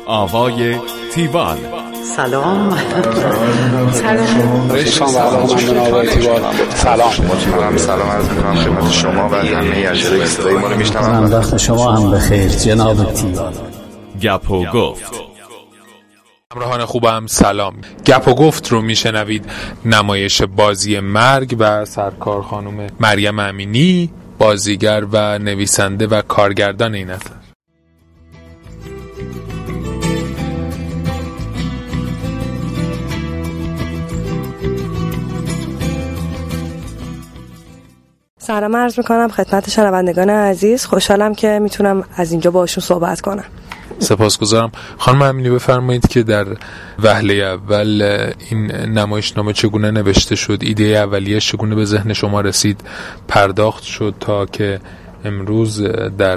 آوای تیوال. سلام. سلام عرض می‌کنم خدمت شما و همه اجرای صدای ما رو میشنوم. وقت شما هم بخیر جناب تیوال. گپ و گفت. همراهان خوبم سلام. گپ و گفت رو میشنوید. نمایش بازی مرگ و سرکار خانم مریم امینی، بازیگر و نویسنده و کارگردان این اثر. سلام عرض میکنم خدمت شنوندگان عزیز. خوشحالم که میتونم از اینجا باشون صحبت کنم. سپاسگزارم. خانم امینی بفرمایید که در وهله اول این نمایشنامه چگونه نوشته شد، ایده اولیه چگونه به ذهن شما رسید، پرداخت شد تا که امروز در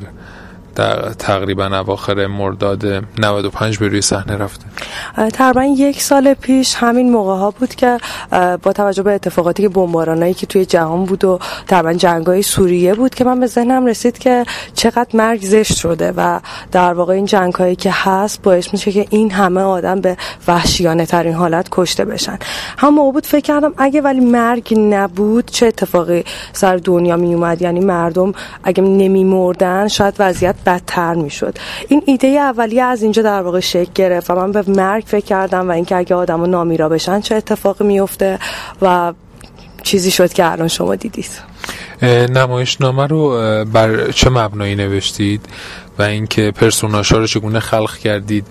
تقریبا اواخر مرداد 95 به روی صحنه رفته. تقریبا 1 سال پیش همین موقع ها بود که با توجه به اتفاقاتی که بمبارانایی که توی جهان بود و تقریبا جنگ‌های سوریه بود که من به ذهنم رسید که چقدر مرگ زشت شده و در واقع این جنگ‌هایی که هست باعث میشه که این همه آدم به وحشیانه ترین حالت کشته بشن. هم موقع بود فکر کردم اگه ولی مرگ نبود چه اتفاقی سر دنیا می اومد، یعنی مردم اگه نمی‌مردن شاید وضعیت بدتر میشد. این ایده اولیه از اینجا در واقع شکل گرفت و من به مرگ فکر کردم و اینکه اگه آدم‌ها نامیرا بشن چه اتفاقی میفته و چیزی شد که الان شما دیدید. نمایشنامه رو بر چه مبنایی نوشتید و اینکه پرسوناژها رو چگونه خلق کردید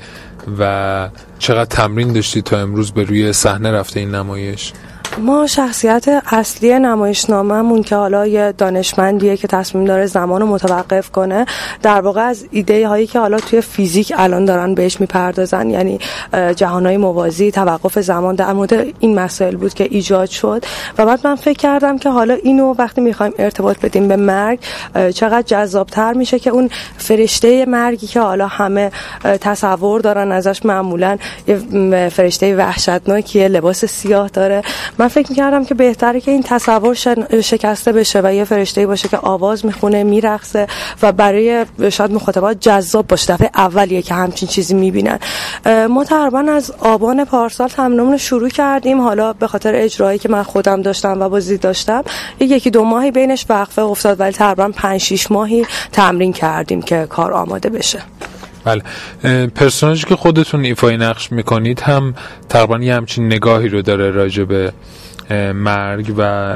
و چقدر تمرین داشتید تا امروز به روی صحنه رفته این نمایش؟ ما شخصیت اصلی نمایشنامه‌مون که حالا یه دانشمندیه که تصمیم داره زمان رو متوقف کنه، در واقع از ایده هایی که حالا توی فیزیک الان دارن بهش میپردازن، یعنی جهانهای موازی، توقف زمان، در مورد این مسائل بود که ایجاد شد و بعد من فکر کردم که حالا اینو وقتی میخوایم ارتباط بدیم به مرگ چقدر جذابتر میشه که اون فرشته مرگی که حالا همه تصور دارن ازش، معمولا یه فرشته وحشتناکیه، لباس سیاه داره. من فکر می‌کردم که بهتره که این تصور شکسته بشه و یه فرشته‌ای باشه که آواز میخونه، میرقصه و برای شاید مخاطبات جذاب باشه. دفعه اولیه که همچین چیزی میبینن. ما تقریبا از آبان پارسال تمرینمون رو شروع کردیم. حالا به خاطر اجرایی که من خودم داشتم و بازی داشتم 1-2 ماهی بینش وقفه افتاد، ولی تقریبا 5-6 ماهی تمرین کردیم که کار آماده بشه. بله. پرسوناژی که خودتون ایفای نقش میکنید هم تقریبا یه همچین نگاهی رو داره راجع به مرگ و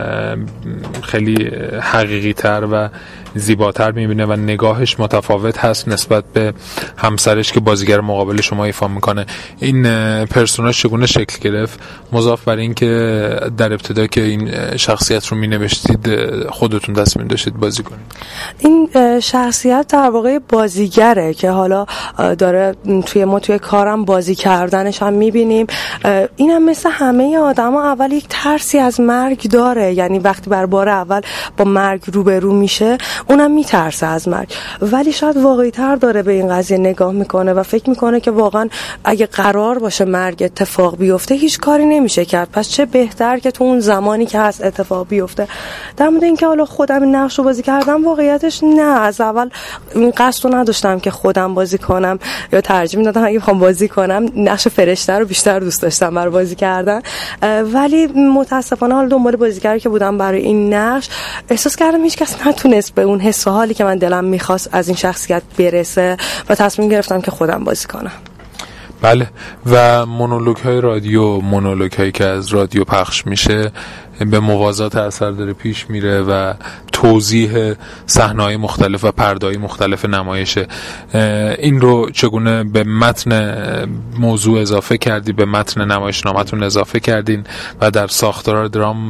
خیلی حقیقی تر و زیباتر میبینه و نگاهش متفاوت هست نسبت به همسرش که بازیگر مقابل شما ایفا میکنه. این پرسوناژ چگونه شکل گرفت؟ مضاف بر این که در ابتدا که این شخصیت رو مینوشتید خودتون تصمیم داشتید بازی کنید. این شخصیت در واقع بازیگره که حالا داره توی کارم بازی کردنش هم میبینیم. اینم مثل همه آدما اول یک ترسی از مرگ داره، یعنی وقتی بار اول با مرگ روبرو میشه اونم میترسه از مرگ، ولی شاید واقعی تر داره به این قضیه نگاه میکنه و فکر میکنه که واقعا اگه قرار باشه مرگ اتفاق بیفته هیچ کاری نمیشه کرد، پس چه بهتر که تو اون زمانی که هست اتفاق بیفته. در مورد اینکه حالا خودم این نقش رو بازی کردم، واقعیتش نه، از اول این قصد رو نداشتم که خودم بازی کنم یا ترجیح میدادم اگه بخوام بازی کنم نقش فرشته رو بیشتر دوست داشتم برای بازی کردن، ولی متاسفانه حالا دنبال بازیگری که بودم برای این نقش احساس کردم هیچ کس نتونست به اون حس و حالی که من دلم میخواست از این شخصیت برسه و تصمیم گرفتم که خودم بازی کنم. بله. و مونولوگ های رادیو، مونولوگ هایی که از رادیو پخش میشه به موازات اثر داره پیش میره و توضیح صحنه‌های مختلف و پرده‌های مختلف نمایشه. این رو چگونه به متن موضوع اضافه کردی، به متن نمایشنامه‌تون اضافه کردین و در ساختار درام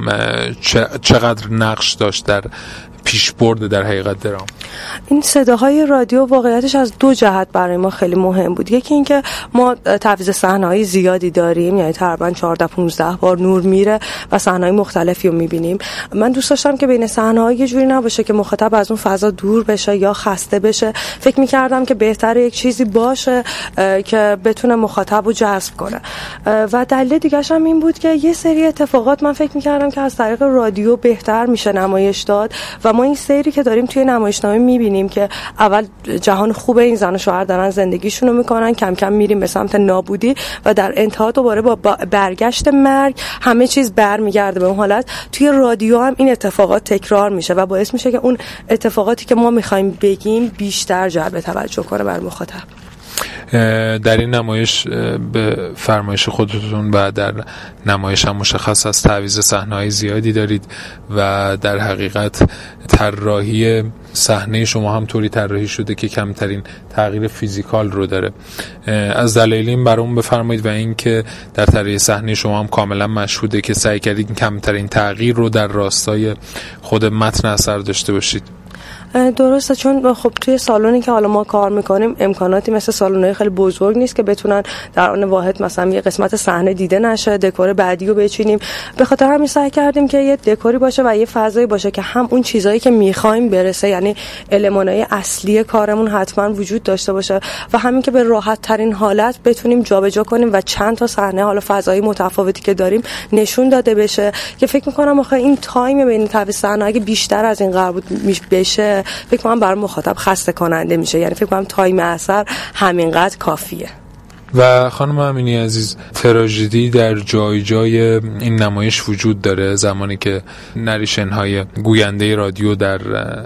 چقدر نقش داشت در پیشبرد در حقیقت درام؟ این صداهای رادیو واقعیتش از 2 جهت برای ما خیلی مهم بود. یکی این که ما تعویض صحنه‌های زیادی داریم، یعنی تقریبا 14-15 بار نور میره و صحنه‌های مختلفی رو میبینیم. من دوست داشتم که بین صحنه‌ها یه جوری نباشه که مخاطب از اون فضا دور بشه یا خسته بشه. فکر می‌کردم که بهتره یک چیزی باشه که بتونه مخاطب رو جذب کنه. و دلیل دیگه‌ش هم این بود که یه سری اتفاقات من فکر می‌کردم که از طریق رادیو بهتر میشه نمایش داد و ما این سیری که داریم توی نمایشنامه میبینیم که اول جهان خوبه، این زن و شوهر دارن زندگیشونو میکنن، کم کم میریم به سمت نابودی و در انتها دوباره با برگشت مرگ همه چیز برمیگرده به اون حالت. توی رادیو هم این اتفاقات تکرار میشه و باعث میشه که اون اتفاقاتی که ما میخوایم بگیم بیشتر جلب توجه کنه بر مخاطب. در این نمایش به فرمایش خودتون و در نمایش هم مشخص از تعویض صحنه‌های زیادی دارید و در حقیقت طراحی صحنه شما هم طوری طراحی شده که کمترین تغییر فیزیکال رو داره. از دلایل این برامون بفرمایید و این که در طراحی صحنه شما هم کاملا مشهوده که سعی کردید کمترین تغییر رو در راستای خود متن اثر داشته باشید. درسته، چون خب توی سالونی که حالا ما کار میکنیم امکاناتی مثل سالن‌های خیلی بزرگ نیست که بتونن در آن واحد مثلا یه قسمت صحنه دیده نشه، دکور بعدی رو بچینیم. به خاطر همین سعی کردیم که یه دکوری باشه و یه فضایی باشه که هم اون چیزایی که میخوایم برسه، یعنی المانای اصلی کارمون حتما وجود داشته باشه و همین که به راحت ترین حالت بتونیم جابجا کنیم و چند تا صحنه حالا فضایی متفاوتی که داریم نشون داده بشه که فکر میکنم آخه این تایم بین تعویض صحنه اگه بیشتر از این قرار بود بشه فکر کنم برای مخاطب خسته کننده میشه، یعنی فکر کنم تایم اثر همینقدر کافیه. و خانم امینی عزیز، تراژدی در جای جای این نمایش وجود داره. زمانی که نریشن‌های گوینده رادیو در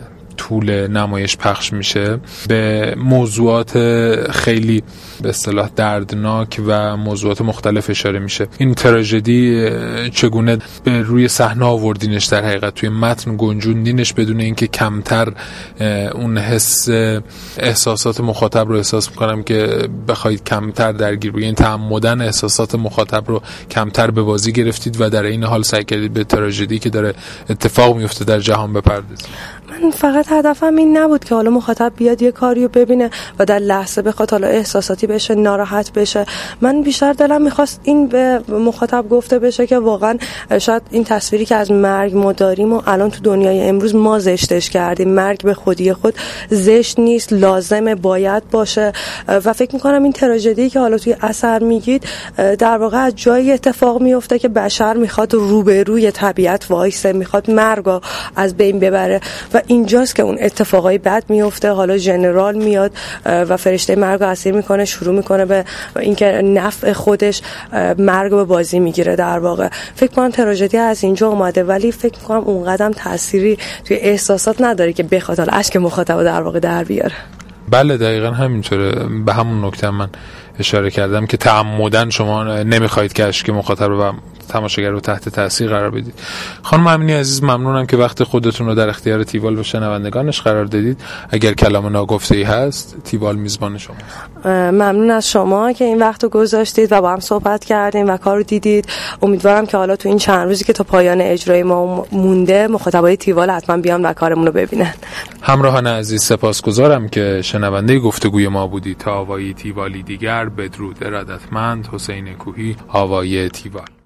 طول نمایش پخش میشه به موضوعات خیلی به اصطلاح دردناک و موضوعات مختلف اشاره میشه. این تراژدی چگونه به روی صحنه آوردینش، در حقیقت توی متن گنجوندینش بدون اینکه کمتر اون حس احساسات مخاطب رو احساس میکنم که بخواید کمتر درگیر بگید، تعمدن احساسات مخاطب رو کمتر به بازی گرفتید و در این حال سعی کردید به تراژدی که داره اتفاق میفته در جهان بپردازید. من فقط هدفم این نبود که حالا مخاطب بیاد یه کاریو ببینه و در لحظه بخواد حالا احساساتی بشه، ناراحت بشه. من بیشتر دلم میخواست این به مخاطب گفته بشه که واقعا شاید این تصویری که از مرگ ما داریم و الان تو دنیای امروز ما زشتش کردیم. مرگ به خودی خود زشت نیست، لازمه، باید باشه و فکر میکنم این تراژدی که حالا توی اثر میگید در واقع از جایی اتفاق میفته که بشر میخواد روبروی طبیعت وایسه، میخواد مرگو از بین ببره و اینجاست که اون اتفاقای بد میفته. حالا ژنرال میاد و فرشته مرگ رو اسیر میکنه، شروع میکنه به اینکه نفع خودش مرگ رو بازی میگیره. در واقع فکر کنم تراژدی از اینجا اومده، ولی فکر میکنم اون قدم تأثیری توی احساسات نداره که بخواد حالا اشک مخاطب رو در واقع در بیاره. بله دقیقاً همینطوره. به همون نکته من اشاره کردم که تعمدن شما نمیخواید که اشک مخاطب و تماشاگر رو تحت تاثیر قرار بدید. خانم امینی عزیز، ممنونم که وقت خودتون رو در اختیار تیوال و شنوندگانش قرار دادید. اگر کلام ناگفته‌ای هست، تیوال میزبان شماست. ممنون از شما که این وقت رو گذاشتید و با هم صحبت کردیم و کار رو دیدید. امیدوارم که حالا تو این چند روزی که تا پایان اجرای ما مونده مخاطبای تیوال حتما بیان و کارمون رو ببینن. همراهان عزیز، سپاسگزارم که شنونده گفتگوی ما بودید. تا آوای تیوالی دیگر، بدرود. ارادتمند حسین کوهی، آوای تیوال.